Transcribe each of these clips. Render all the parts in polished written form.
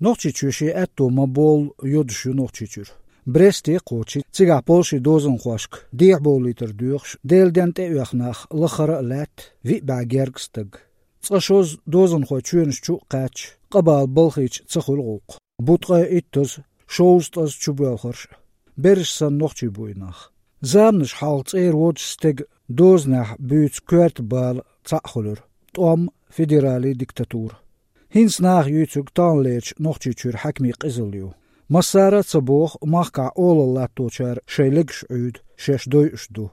Nohčičuši etto ma bol jodšu nohčičur. Bresti qochi ciga polshi dozon khoshk dier boliter duursh deeldente uachnach lachara let vi bagergstag tsashoz dozon khochunchu qach qabal bolkhich tsakhulquq butqa ittos showstas chubelkhorsh bersan nohchibuinach zamnish halts wodsteg doznach buts kwertbal tsakhulur tom federali diktatur hins nach yutsug tanlech nohchichur hakmi qizulyu مسارة صبوخ ماقع أول الله توشار شيلقش عود شاش دوي اشدو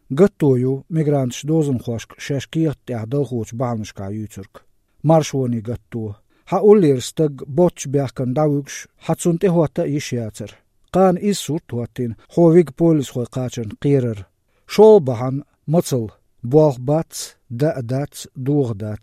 قطويو ميغرانتش دوزن خوشك شاش كيغ تعدل خوش بعمشكا يوترك مارشواني قطوه حاولي رستق بوتش بيحكن داوكش حتسون تهواتا يشياتر قان إيسور تواتين خوفيق بوليس خوي قاچن قيرر شول بحن مطل بوغ بات دا دات دوغ دات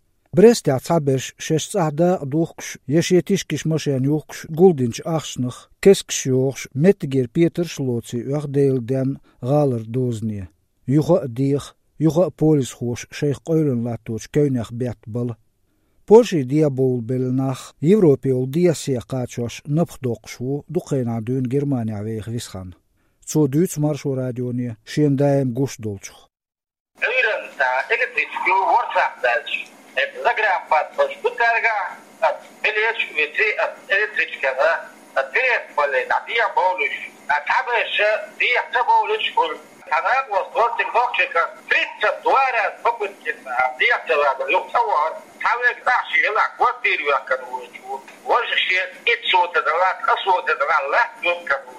برست عصابش شش صعدا دوخش يشيتيشكش مشان يوخش جولدينش اخشنخ كسكش يوخش متجير بيتر شلوتسي يخديل دان غالر دوزنيه يوخا ديخ يوخا بوليس خوش شيخ قيلن لاتوش كينيخ بيت بل بولشي ديابول بلناخ يوروبيول دياسيا قاتشوش نبخدوقشو دوقينا دون جرمانيا ويخ ويسخان تسو دوتس مارشو راديوني شين دايم قوش دولشخ ايران تا اكتشكو ورسا دالش Zagreb pat šputarga, bilječ visi električkada, direkt pole na dia boluš, na tabesh dia taboluš kul. Kanad was working dokcheka, 30 دواره بپوتین dia tabada yuktawar, tawek dashi la kwartir ya kanu. Wajshi itsot dalat asot dalat yukabu.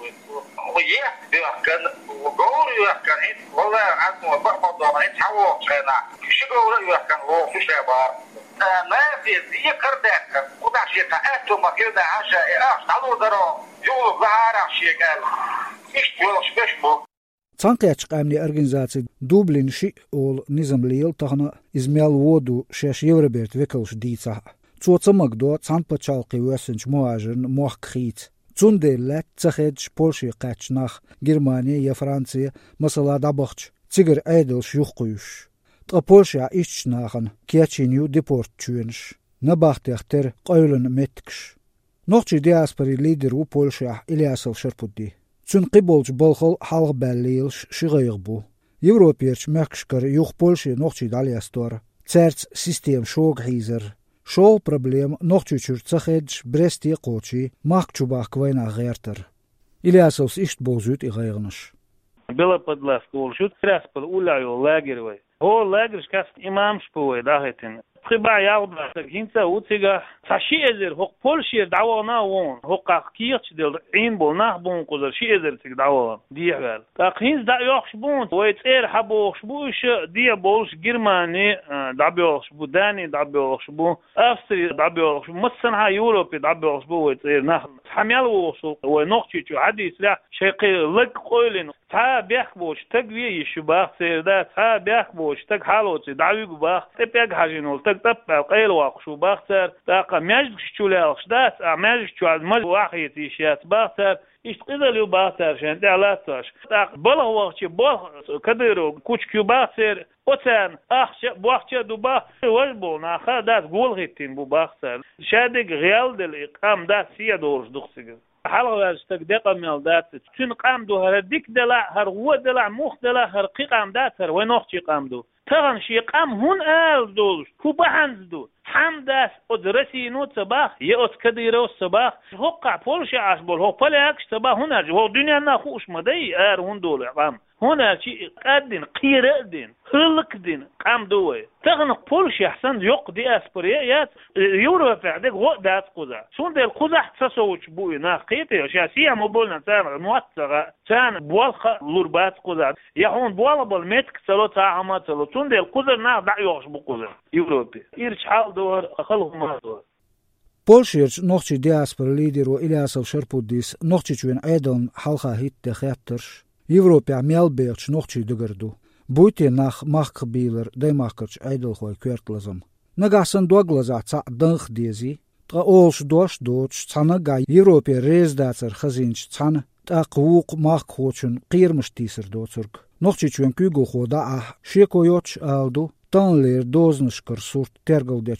ويه بيحكن وجور يحكن ولا عنده بحض وما يتحوق هنا شغل يحكن هو في شباب ما في ذكر ذاك وده شيء تأتوا ما كده عشاء تعالوا درو يقولوا بعرف شيء قال مش تقولش بشبو Цанкач амни организации Дублин ши ол низам лил тахна измял воду шеш евроберт векалш дица. Цоцамак до цанпачалки весенч моажен мохкхит. Цунде лет цахедж Польши качнах Германия, Франция, масала дабахч, цигер айдл шюхкуюш. Та Польша ичнахан кячиню депорт чуенш. Набахтехтер қойлен меткш. Нохчи диаспори лидер у Польша Ильясов Шерпудди. Цун қиболч болхол халг бәллейлш шигайгбу. Европерч мәкшкар юх Польши нохчи далястор. Церц систем шогхизер. Шол проблем нохчучур цахедж брести қочи махчубах квайна гертер. Ильясовс ишт болзут и гайгныш. Была подласка улшут краспал уляю лагервай. О лагерш каст имам шпуй дахетин. Приба яудла гинца уцига сашиезер хок Польши давана вон хок кирч дел ин бол нах бон козар шиезер тиг дава диагал. Та хинз да yox бон вайт хабош буш дия болш Германия дабош будани дабош бу Австрия дабош مسن ها يوروبي دابوش بو ويت نح حميل وشو ونوخشي عدي سلا شيقي لك قولين تا بيخبوش تقوي يشباخ سيدا تا بيخبوش تق حالوتي داوي باخ تبيق حاجينول تق تب قيل واخشو باختر تا ماجد شتولاخش دات ماجد شو مج واخيتي شات باختر يشتقدر يو باختر شان دالاتاش تا بلا وقت بول كديرو كوچكيو باختر وتن اخش بوخت دوبا وجبو ناخا دات غولغيتين بو باختر شادق غيال دل اقام دات سي دورش دخسيغ حلقه استقدق مال دات تن قام دو هرديك دلا هر هو دلا مخ دلا هر قام دات هر ونوخ قام دو تغن شي قام هون ال دول كوبانز دو حمداس ادرسي نو صباح يوت كديرو صباح هوقع بولش عشبول هو بلاكش صباح هنا هو دنيا ناخوش مدي ار هون دول قام هنا شي قادين قيردين هلكدين قام دوي تغن بولش احسن يق دي اسبريات يورو فعدك وقت قزا شون دي القزا تسوچ بو ناقيتي شاسيه مبولنا تان موثقه تان بولخ لوربات قزا يهون بولا بالمتك سلو تعامات سلو شون دي القزا نا دعيوش بو قزا يوروبي يرش حال دور خلق ما دور Polshirch nochchi diaspora lideru Iliasov Sherpudis nochchi chuen Eidon halcha hit de Getters Европа мелберч nochchi dugerdu Buite nach machkbieler de machkerch Eidel goy kwertlazam Nagasan doglaza tsa dang dezi tra ols dosh doch tsana ga Европа rezdatser khazinch tsana ta qwuq mach khochun qirmish tiser dotzurk nochchi chuen kugo khoda ah shekoyoch aldu tanler doznishkar surt tergaldechun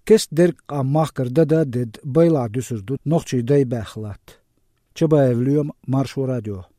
Kest derk ammahkar dada ded bayla düsürdü noqçi day baxlat. Çaba evliyom Marşo Radio.